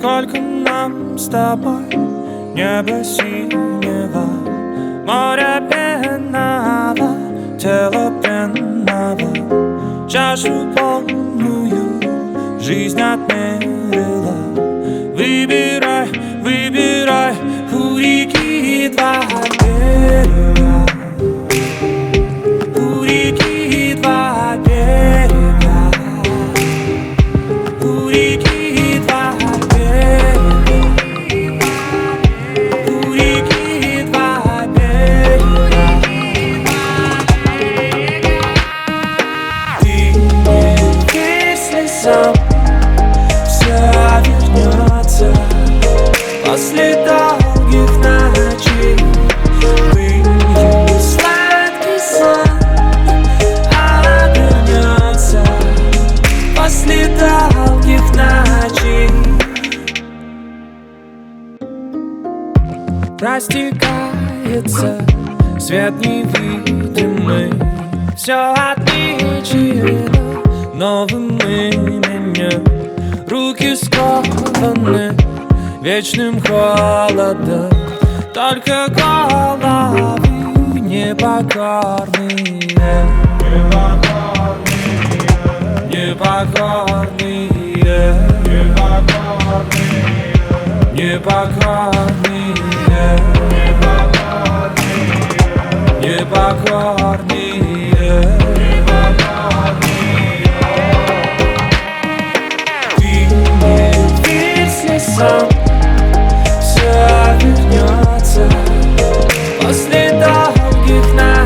Сколько нам с тобой небо синего, море пенного, тело пенного, чашу полную жизнь отмерила. Выбирай, выбирай, у реки два берега, у реки два берега, у реки два берега, у реки два берега. Ты не если сам все вернется после долгих ночей. Выйдет сладкий сон, обернется после долгих ночей. Растекается свет невидимый, все отмечено новым именем. Руки скованы вечным холодом, только головы непокорные, непокорные, непокорные, непокорные, непокорные. Ты не верь сам, все вернется после долгих ночей.